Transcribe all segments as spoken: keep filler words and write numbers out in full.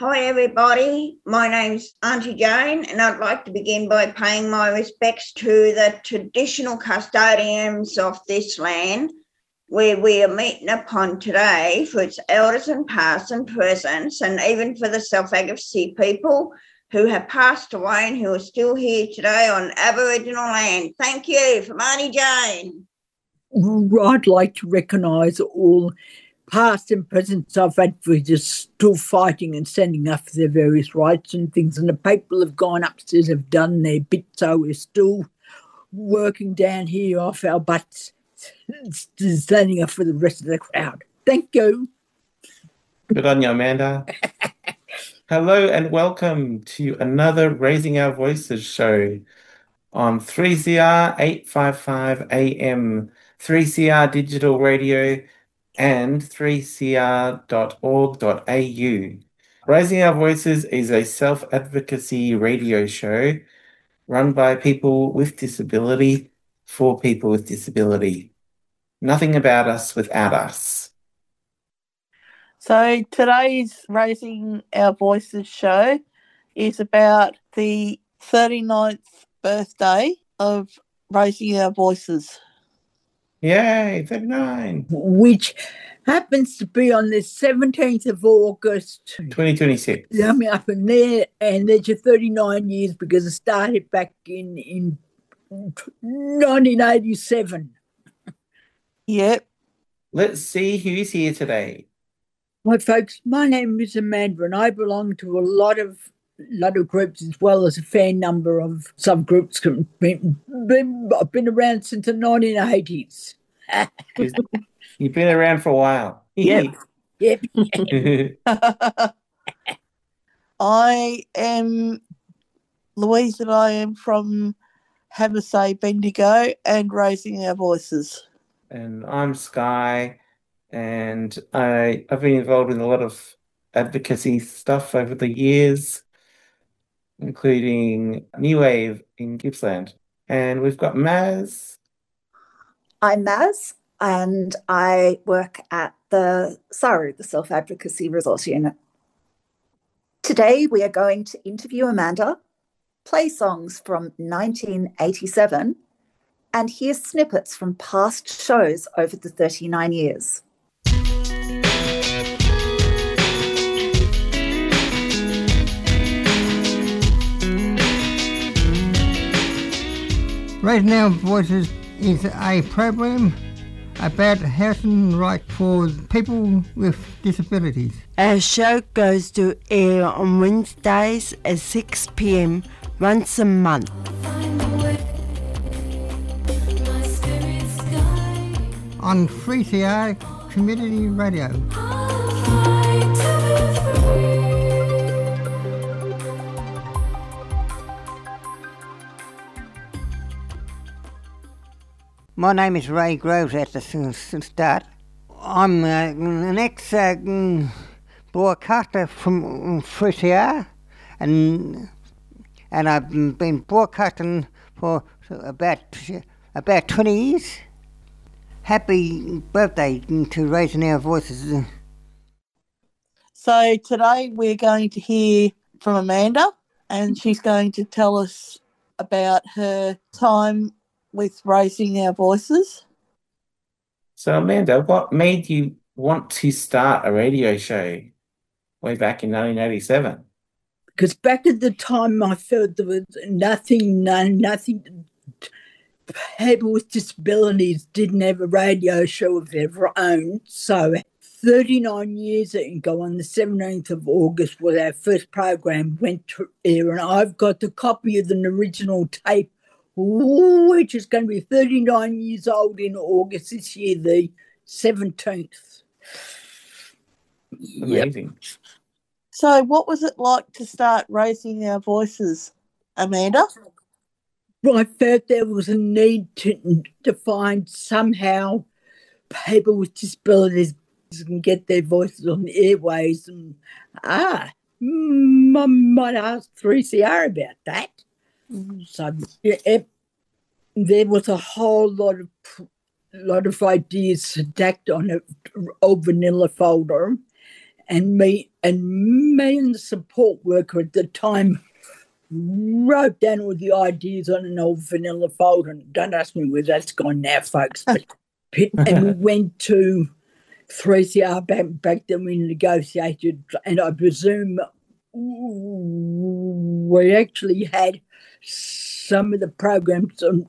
Hi everybody, my name's Auntie Jane and I'd like to begin by paying my respects to the traditional custodians of this land where we are meeting upon today for its elders and past and present, and even for the South Advocacy people who have passed away and who are still here today on Aboriginal land. Thank you from Auntie Jane. I'd like to recognise all past and present South Advocates still fighting and standing up for their various rights and things, and the people have gone upstairs, have done their bit, so we're still working down here off our butts, standing up for the rest of the crowd. Thank you. Good on you, Amanda. Hello and welcome to another Raising Our Voices show on three C R eight fifty-five A M, three C R Digital Radio, and three c r dot org dot a u. Raising Our Voices is a self-advocacy radio show run by people with disability for people with disability. Nothing about us without us. So today's Raising Our Voices show is about the thirty-ninth birthday of Raising Our Voices. Yay, thirty-nine. Which happens to be on the seventeenth of August. twenty twenty-six. Yeah, I'm up in there, and there's your thirty-nine years because it started back in, in nineteen eighty-seven. Yep. Let's see who's here today. Hi, folks. My name is Amanda, and I belong to a lot of lot of groups as well as a fair number of subgroups. Been, been, I've been around since the nineteen eighties. You've been around for a while. Yep. Yep. I am Louise, and I am from Have a Say Bendigo and Raising Our Voices. And I'm Sky, and I, I've been involved in a lot of advocacy stuff over the years, including New Wave in Gippsland. And we've got Maz. I'm Maz, and I work at the S A R U, the Self-Advocacy Resource Unit. Today we are going to interview Amanda, play songs from nineteen eighty-seven, and hear snippets from past shows over the thirty-nine years. Raising Our Voices is a program about housing rights for people with disabilities. Our show goes to air on Wednesdays at six p m once a month. On three C R Community Radio. My name is Ray Groves at the start. I'm uh, an ex-broadcaster uh, from three C R, and and I've been broadcasting for about about twenty years. Happy birthday to Raising Our Voices. So today we're going to hear from Amanda, and she's going to tell us about her time with Raising Our Voices. So Amanda, what made you want to start a radio show way back in nineteen eighty-seven? Because back at the time I felt there was nothing, no, nothing, people with disabilities didn't have a radio show of their own. So thirty-nine years ago on the seventeenth of August was our first program went to air, and I've got the copy of the original tape, which is going to be thirty-nine years old in August this year, the seventeenth. Amazing. Yep. So what was it like to start Raising Our Voices, Amanda? I felt there was a need to, to find somehow people with disabilities can get their voices on the airways, and ah, I might ask three C R about that. Mm-hmm. So it, there was a whole lot of lot of ideas stacked on an old vanilla folder, and me and me and the support worker at the time wrote down all the ideas on an old vanilla folder. And don't ask me where that's gone now, folks. But and we went to three C R back, back then. We negotiated, and I presume we actually had some of the programs on,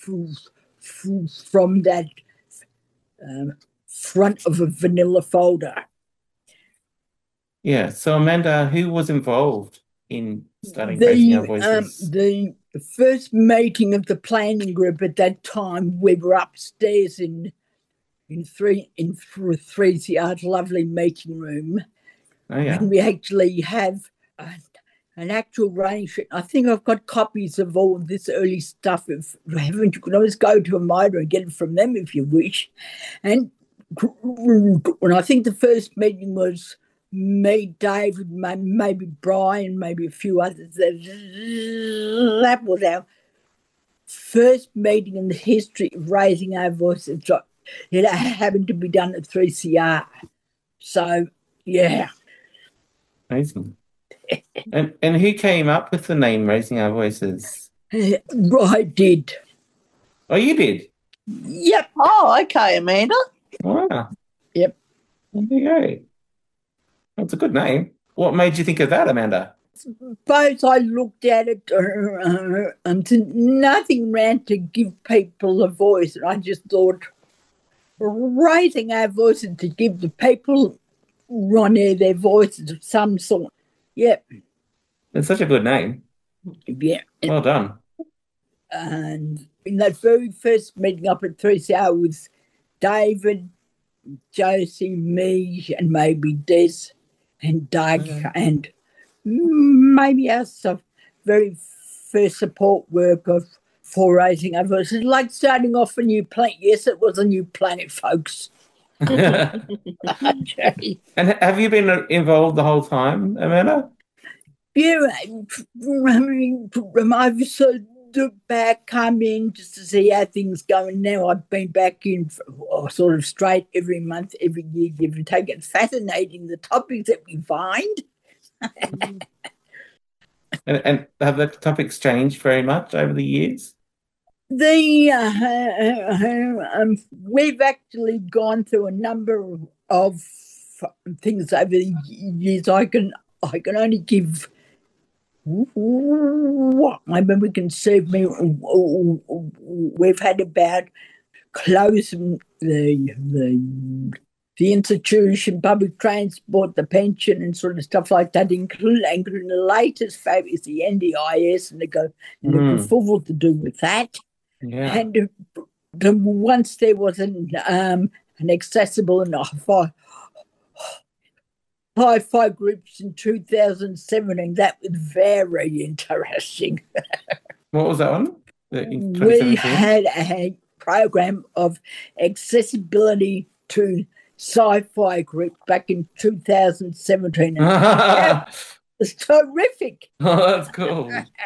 from that um, front of a vanilla folder. Yeah. So, Amanda, who was involved in starting Raising Our The, Voices? um, the the first meeting of the planning group at that time, we were upstairs in in three in three C R's lovely meeting room, Oh, yeah. and we actually have a, an actual running sheet. I think I've got copies of all of this early stuff. If you haven't, you can always go to a motor and get it from them if you wish. And when I think the first meeting was me, David, maybe Brian, maybe a few others. That was our first meeting in the history of Raising Our Voices. It happened to be done at three C R. So, yeah. Amazing. and and who came up with the name Raising Our Voices? I did. Oh, you did? Yep. Oh, okay, Amanda. Wow. Yep. There you go. That's a good name. What made you think of that, Amanda? Suppose I looked at it uh, and nothing ran to give people a voice. And I just thought, raising our voices to give the people on air their voices of some sort. Yep. It's such a good name. Yeah. Well done. And in that very first meeting up at three C R with David, Josie, me, and maybe Des and Doug, Okay. and maybe us, a very first support work of for Raising Our Voices. Like starting off a new planet. Yes, it was a new planet, folks. Okay. And have you been involved the whole time, Amanda? Yeah, I mean, I've sort of back, come in just to see how things going now. I've been back in for, sort of straight every month, every year, give and take. It's fascinating, the topics that we find. And, and have the topics changed very much over the years? The uh, um, we've actually gone through a number of things over the years. I can I can only give what maybe we can serve me. We've had about closing the the the institution, public transport, the pension, and sort of stuff like that, including, including the latest favour is the N D I S, and they go and Mm. looking forward to do with that. Yeah. And uh, the, once there was an um, an accessible and hi-fi, hi-fi groups in two thousand seventeen, that was very interesting. What was that one? The- in We 2017? had a program of accessibility to sci-fi groups back in two thousand seventeen. And Oh, it's terrific. that's cool.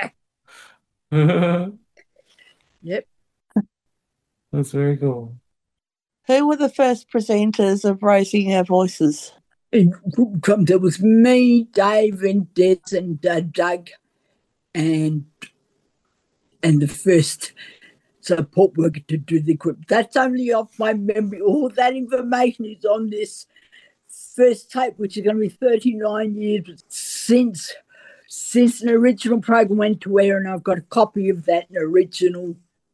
Yep. That's very cool. Who were the first presenters of Raising Our Voices? And there was me, Dave, and Des, and uh, Doug, and and the first support worker to do the group. That's only off my memory. All that information is on this first tape, which is going to be thirty-nine years since since an original program went to air, and I've got a copy of that, an original.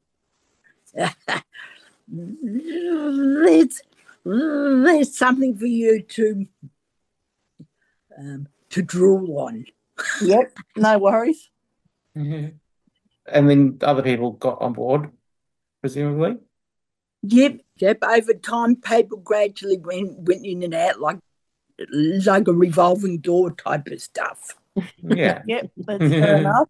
there's, there's something for you to um, to drool on. Yep, no worries. And then other people got on board, presumably? Yep, yep. Over time, people gradually went went in and out like like a revolving door type of stuff. Yeah. Yep, that's fair enough.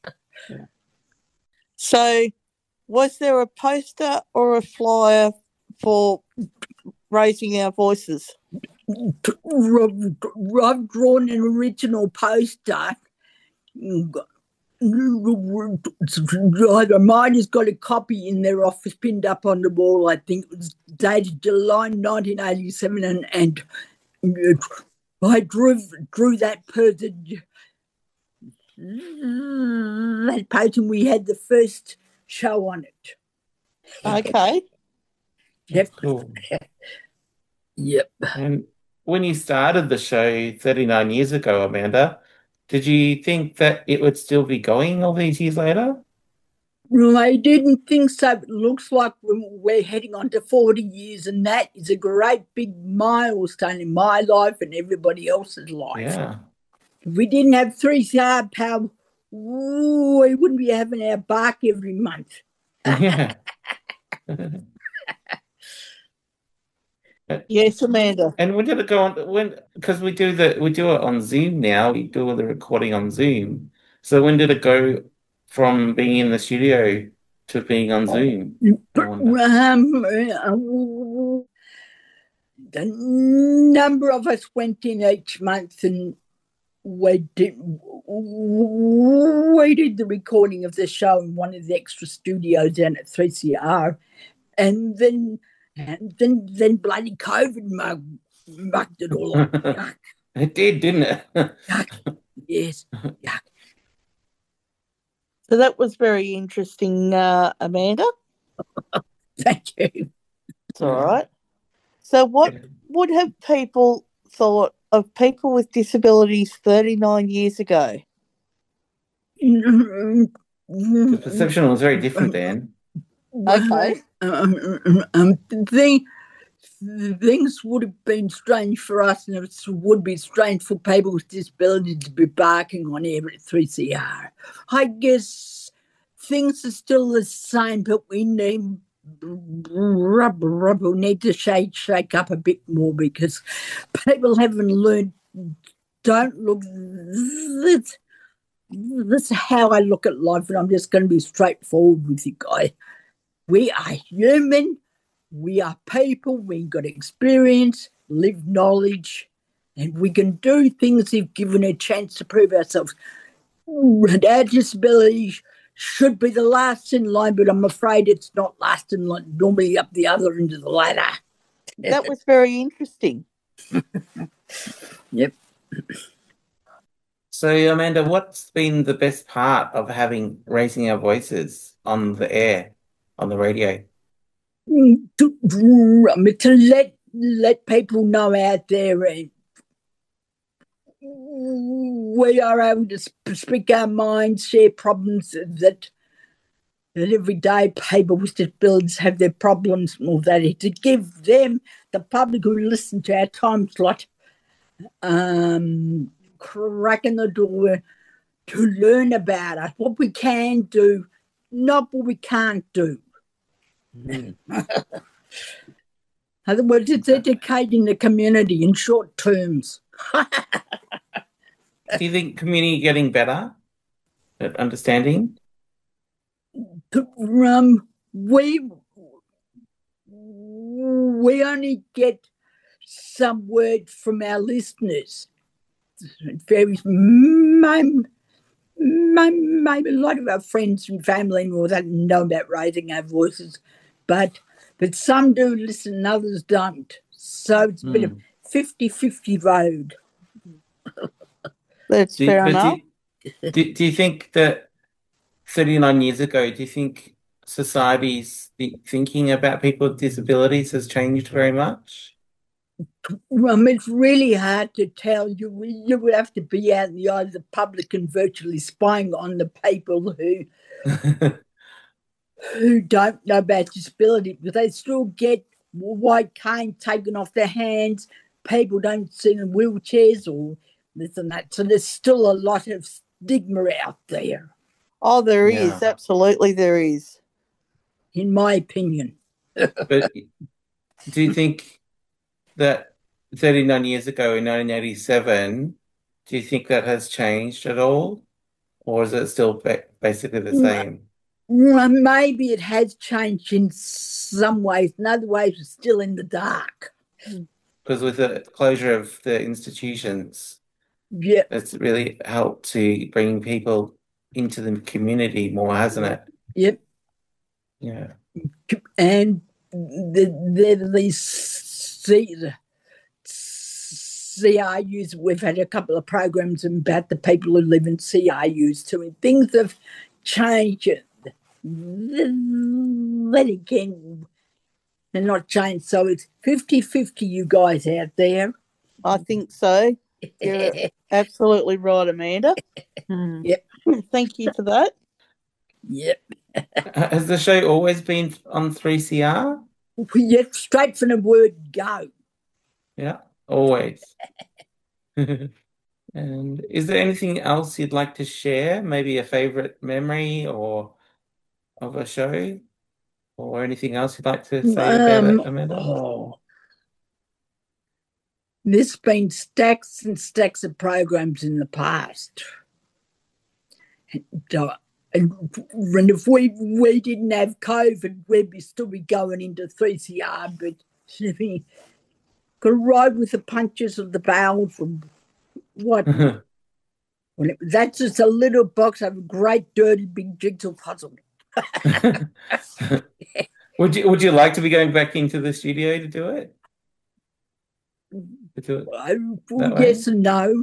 So, was there a poster or a flyer for Raising Our Voices? I've drawn an original poster. Either mine has got a copy in their office pinned up on the wall. I think it was dated July nineteen eighty-seven, and, and I drew drew that person, that person. We had the first show on it. Okay. Yep. Cool. Yep. And when you started the show thirty-nine years ago, Amanda, did you think that it would still be going all these years later? Well, I didn't think so. It looks like we're heading on to forty years, and that is a great big milestone in my life and everybody else's life. Yeah. If we didn't have three C R power, we wouldn't be having our bark every month. Yeah. Yes, Amanda. And when did it go on? When, because we do the we do it on Zoom now. We do all the recording on Zoom. So when did it go from being in the studio to being on Zoom? I wonder. Um, uh, the number of us went in each month, and we did we did the recording of the show in one of the extra studios down at three C R, and then and then then bloody COVID mug, mucked it all up. Yuck, It did, didn't it? yuck. Yes, yuck. So that was very interesting, uh, Amanda. Thank you. It's all right. So what would have people thought of people with disabilities thirty-nine years ago? The perception was very different then. Okay. Um, um, the, things would have been strange for us, and it would be strange for people with disabilities to be barking on air at three C R. I guess things are still the same, but we need rub, rub, we need to shake, shake up a bit more, because people haven't learned. Don't look. That's, that's how I look at life, and I'm just going to be straightforward with you guys. We are human. We are people. We've got experience, lived knowledge, and we can do things if given a chance to prove ourselves. And our disabilities should be the last in line, but I'm afraid it's not last in line, normally up the other end of the ladder. That was very interesting. Yep. So, Amanda, what's been the best part of having Raising Our Voices on the air, on the radio? To, I mean, to let let people know out there, and we are able to speak our minds, share problems that that every day people with disabilities have their problems, or that to give them, the public who listen to our time slot, um, cracking the door to learn about us, what we can do, not what we can't do. Mm. In other words, it's educating the community in short terms. Do you think community getting better at understanding? Um, we we only get some word from our listeners. It varies. Maybe, maybe a lot of our friends and family and all that know about Raising Our Voices, but but some do listen and others don't. So it's a bit of fifty-fifty road. That's Do, fair but enough. do, you- do, do you think that thirty-nine years ago, do you think society's th- thinking about people with disabilities has changed very much? Um, it's really hard to tell. You you would have to be out in the eye of the public and virtually spying on the people who who don't know about disability, because they still get white cane taken off their hands. People don't sit in wheelchairs or this and that. So there's still a lot of stigma out there, Oh, there Yeah. is. Absolutely there is. in my opinion. But do you think that thirty-nine years ago in nineteen eighty-seven, do you think that has changed at all? Or is it still ba- basically the same? Well, maybe it has changed in some ways. In other ways, it's still in the dark. Because with the closure of the institutions, Yeah. it's really helped to bring people into the community more, hasn't it? Yep. Yeah. And the, the, these C- C R Us. We've had a couple of programs about the people who live in C R Us too, and things have changed. Then again, they're not changed. So it's fifty-fifty, you guys out there. I think so. You're absolutely right, Amanda. Hmm. Yep. Thank you for that. Yep. Has the show always been on three C R? Yep, straight from the word go. Yeah, always. And is there anything else you'd like to share? Maybe a favorite memory or of a show? Or anything else you'd like to say about Um, it, Amanda? oh. There's been stacks and stacks of programs in the past. And, uh, and, and if we we didn't have COVID, we'd be still be going into three C R, but we could ride with the punches of the barrel from what? When it, that's just a little box of a great dirty big jigsaw puzzle. Would you would you like to be going back into the studio to do it? To do it I, that way? yes and no.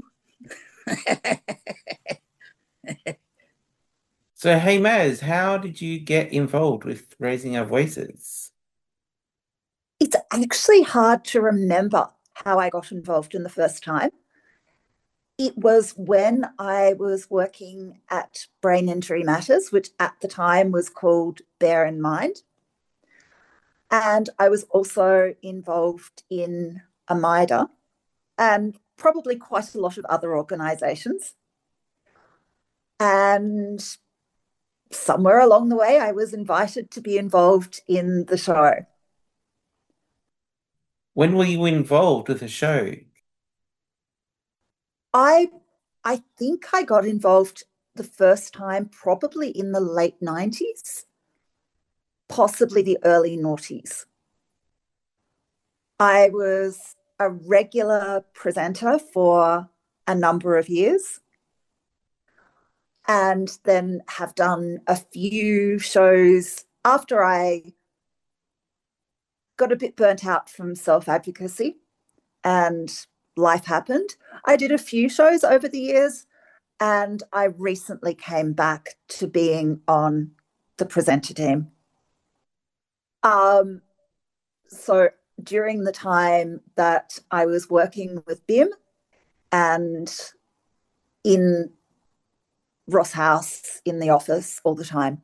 So, hey, Maz, how did you get involved with Raising Our Voices? It's actually hard to remember how I got involved in the first time. It was when I was working at Brain Injury Matters, which at the time was called Bear in Mind. And I was also involved in AMIDA and probably quite a lot of other organisations. And somewhere along the way, I was invited to be involved in the show. When were you involved with the show? I I think I got involved the first time probably in the late nineties, possibly the early noughties. I was a regular presenter for a number of years and then have done a few shows after I got a bit burnt out from self-advocacy and life happened. I did a few shows over the years and I recently came back to being on the presenter team. Um, so during the time that I was working with B I M and in Ross House in the office all the time.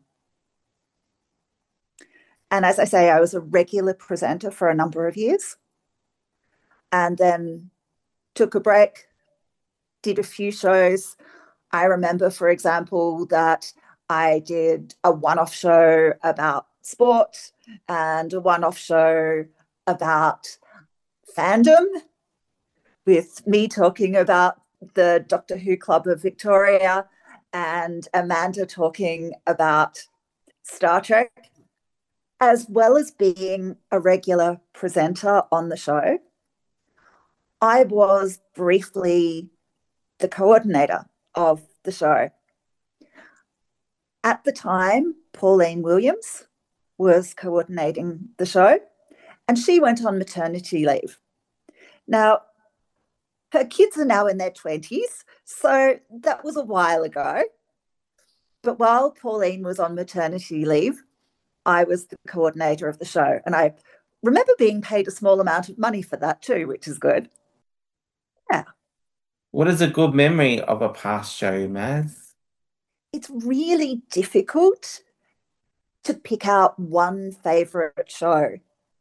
And as I say, I was a regular presenter for a number of years and then took a break, did a few shows. I remember, for example, that I did a one-off show about sport and a one-off show about fandom with me talking about the Doctor Who Club of Victoria and Amanda talking about Star Trek, as well as being a regular presenter on the show. I was briefly the coordinator of the show. At the time, Pauline Williams was coordinating the show, and she went on maternity leave. Now, her kids are now in their twenties, so that was a while ago. But while Pauline was on maternity leave, I was the coordinator of the show, and I remember being paid a small amount of money for that too, which is good. Yeah. What is a good memory of a past show, Maz? It's really difficult to pick out one favourite show.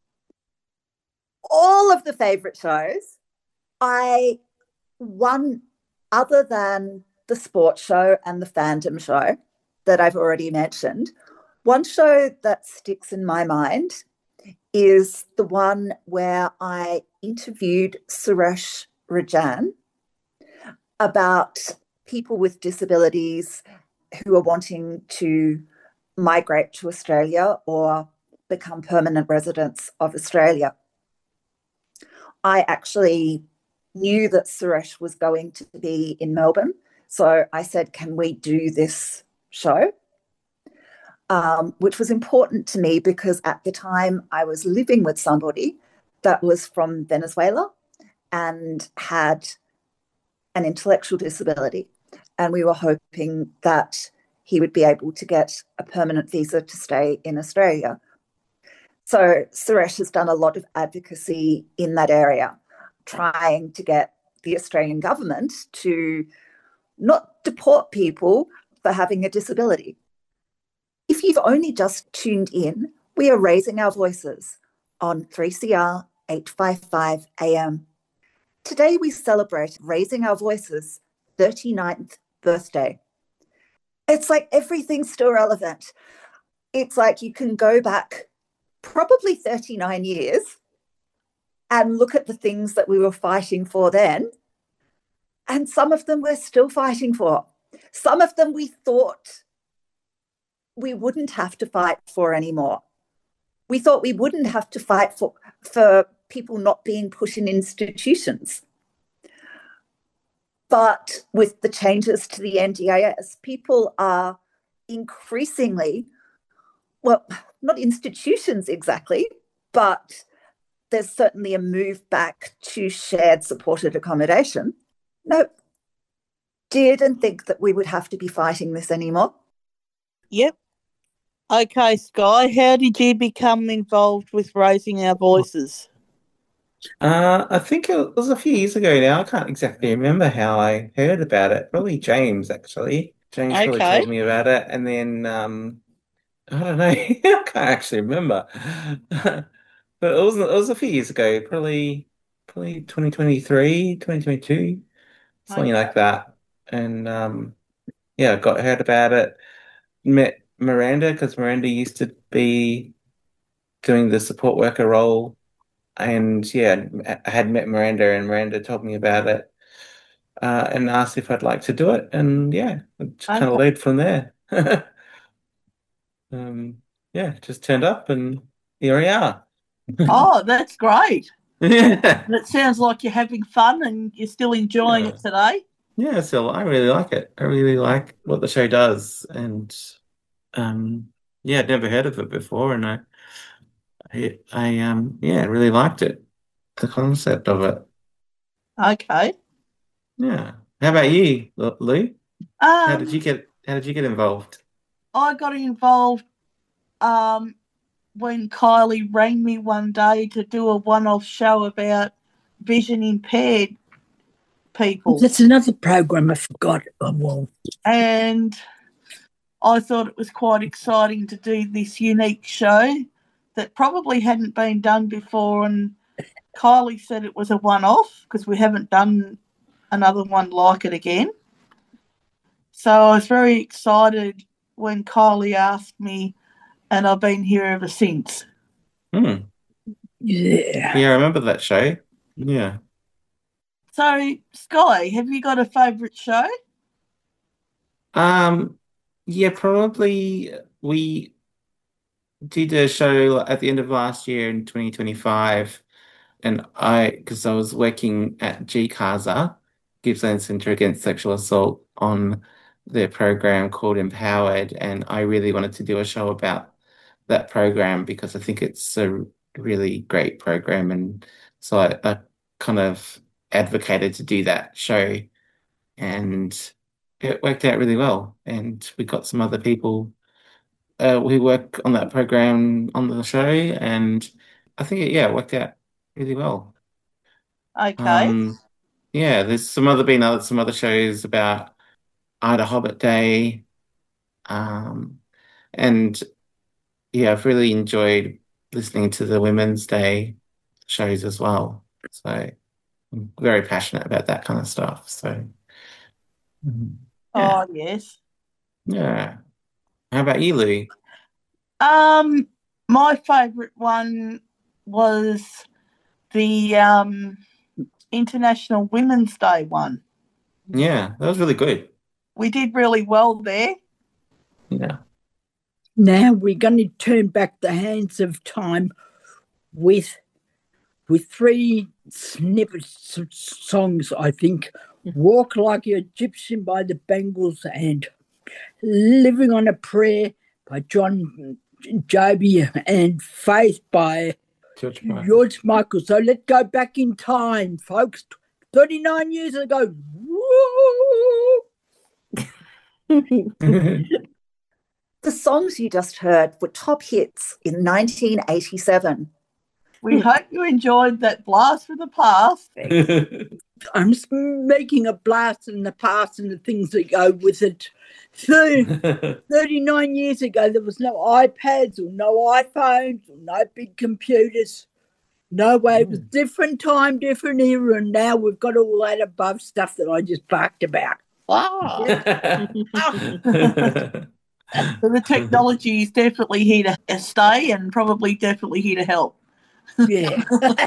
All of the favourite shows, I, one other than the sports show and the fandom show that I've already mentioned, one show that sticks in my mind is the one where I interviewed Suresh Rajan about people with disabilities who are wanting to migrate to Australia or become permanent residents of Australia. I actually knew that Suresh was going to be in Melbourne, so I said, can we do this show? Um, which was important to me because at the time I was living with somebody that was from Venezuela and had an intellectual disability. And we were hoping that he would be able to get a permanent visa to stay in Australia. So Suresh has done a lot of advocacy in that area, trying to get the Australian government to not deport people for having a disability. If you've only just tuned in, we are raising our voices on three C R eight fifty-five A M. Today we celebrate Raising Our Voices' thirty-ninth birthday. It's like everything's still relevant. It's like you can go back probably thirty-nine years and look at the things that we were fighting for then, and some of them we're still fighting for. Some of them we thought we wouldn't have to fight for anymore. We thought we wouldn't have to fight for, for people not being put in institutions. But with the changes to the N D I S, people are increasingly, well, not institutions exactly, but there's certainly a move back to shared supported accommodation. No, didn't think that we would have to be fighting this anymore. Yep. Okay, Sky, how did you become involved with Raising Our Voices? Uh, I think it was a few years ago now. I can't exactly remember how I heard about it. Probably James, actually. James probably Okay. told me about it, and then um, I don't know. I can't actually remember. But it was it was a few years ago. Probably probably twenty twenty-three, twenty twenty-two, something Okay. like that. And um, yeah, got heard about it. Met Miranda because Miranda used to be doing the support worker role. And yeah, I had met Miranda, and Miranda told me about it uh, and asked if I'd like to do it. And yeah, it just kind of Okay. led from there. um, yeah, just turned up, and here we are. Oh, that's great. Yeah, It sounds like you're having fun and you're still enjoying yeah, it today. yeah. So I really like it. I really like what the show does, and um, yeah, I'd never heard of it before, and I, I, I um, yeah, really liked it. The concept of it. Okay. Yeah. How about you, Lu- Lou? How did you Um, get how did you get involved? I got involved um when Kylie rang me one day to do a one-off show about vision impaired people. That's another program I forgot. Oh, well, And I thought it was quite exciting to do this unique show that probably hadn't been done before. And Kylie said it was a one-off because we haven't done another one like it again. So I was very excited when Kylie asked me, and I've been here ever since. Hmm. yeah. Yeah, I remember that show. Yeah. So, Sky, have you got a favourite show? Um, yeah, probably we did a show at the end of last year in twenty twenty-five, and I, because I was working at G CASA, Gippsland Centre Against Sexual Assault, on their program called Empowered, and I really wanted to do a show about that program because I think it's a really great program, and so I, I kind of advocated to do that show, and it worked out really well. And we got some other people uh, who work on that program on the show, and I think it, yeah, it worked out really well. Okay. Um, yeah, there's some other been other some other shows about Ida Hobbit Day, um, and yeah, I've really enjoyed listening to the Women's Day shows as well. So I'm very passionate about that kind of stuff. So mm, yeah, Oh, yes. yeah. How about you, Lou? Um, my favourite one was the um, International Women's Day one. Yeah, that was really good. We did really well there. Yeah. Now we're going to turn back the hands of time with with three snippets of songs, I think. Walk Like an Egyptian by the Bengals and Living on a Prayer by John Joby and Faith by George Michael. George Michael. So let's go back in time, folks. thirty-nine years ago. The songs you just heard were top hits in nineteen eighty-seven. We hope you enjoyed that blast from the past. I'm just making a blast in the past and the things that go with it. thirty, thirty-nine years ago, there was no iPads or no iPhones or no big computers. No way. It was different time, different era, and now we've got all that above stuff that I just barked about. Wow. So the technology is definitely here to stay and probably definitely here to help. Yeah.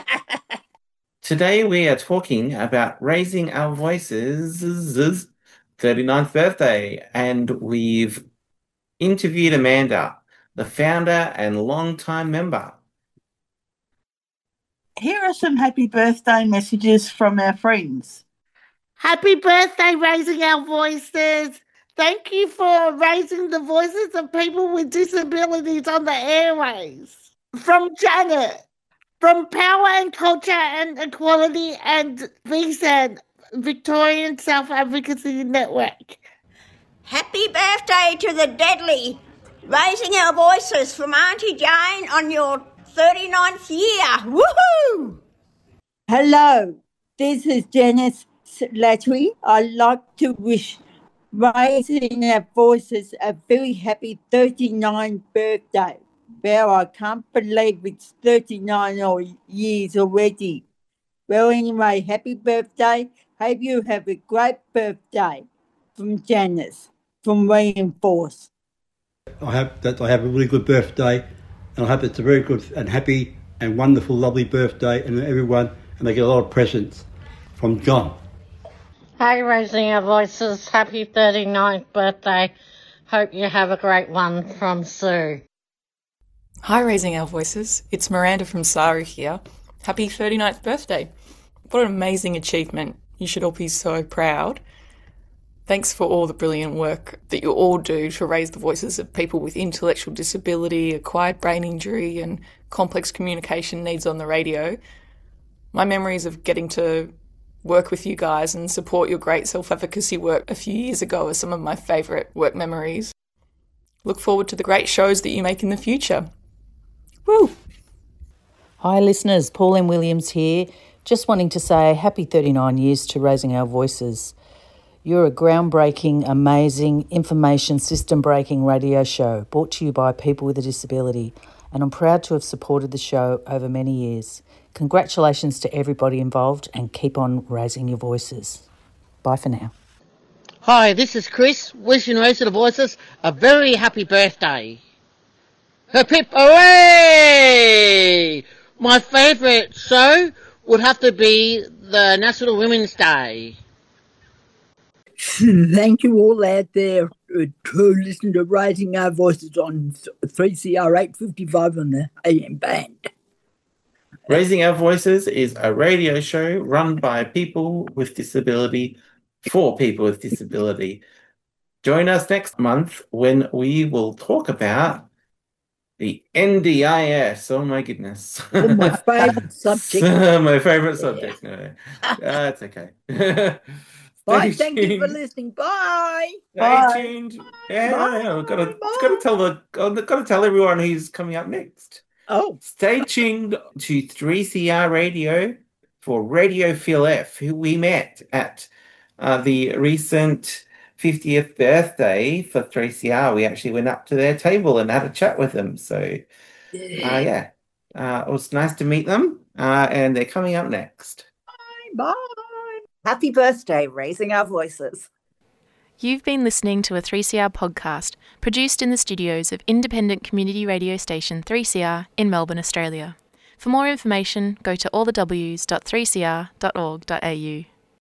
Today we are talking about Raising Our Voices' thirty-ninth birthday, and we've interviewed Amanda, the founder and long-time member. Here are some happy birthday messages from our friends. Happy birthday, Raising Our Voices. Thank you for raising the voices of people with disabilities on the airways. From Janet, from Power and Culture and Equality and V S A N, Victorian Self-Advocacy Network. Happy birthday to the deadly Raising Our Voices from Auntie Jane on your thirty-ninth year. Woohoo! Hello, this is Janice Latry. I'd like to wish Raising Our Voices a very happy thirty-ninth birthday. Well, I can't believe it's thirty-nine years already. Well, anyway, happy birthday. Hope you have a great birthday. From Janice, from Reinforce. I hope that I have a really good birthday, and I hope it's a very good and happy and wonderful, lovely birthday, and everyone, and they get a lot of presents. From John. Hey, Raising Our Voices, happy thirty-ninth birthday. Hope you have a great one. From Sue. Hi, Raising Our Voices. It's Miranda from Saru here. Happy thirty-ninth birthday. What an amazing achievement. You should all be so proud. Thanks for all the brilliant work that you all do to raise the voices of people with intellectual disability, acquired brain injury, and complex communication needs on the radio. My memories of getting to work with you guys and support your great self-advocacy work a few years ago are some of my favourite work memories. Look forward to the great shows that you make in the future. Woo! Hi listeners, Pauline Williams here. Just wanting to say happy thirty-nine years to Raising Our Voices. You're a groundbreaking, amazing, information system-breaking radio show brought to you by people with a disability, and I'm proud to have supported the show over many years. Congratulations to everybody involved, and keep on raising your voices. Bye for now. Hi, this is Chris, wishing Raising Our Voices a very happy birthday. Hip hip hooray! My favourite show would have to be the National Women's Day. Thank you all out there uh, to listen to Raising Our Voices on three C R eight fifty-five on the A M band. Raising Our Voices is a radio show run by people with disability for people with disability. Join us next month when we will talk about the N D I S. Oh my goodness. Oh, my favourite subject. My favourite subject. No, that's uh, okay. Bye. Thank you for listening. Bye. Stay Bye. tuned. Yeah, Bye. yeah, I've got to, got to tell the, I've got to tell everyone who's coming up next. Oh, stay tuned to three C R Radio for Radio Phil F, who we met at uh, the recent fiftieth birthday for three C R. We actually went up to their table and had a chat with them. So, uh, yeah, uh, it was nice to meet them, uh, and they're coming up next. Bye. Bye. Happy birthday, Raising Our Voices. You've been listening to a three C R podcast produced in the studios of independent community radio station three C R in Melbourne, Australia. For more information, go to all the w s dot three c r dot org dot a u.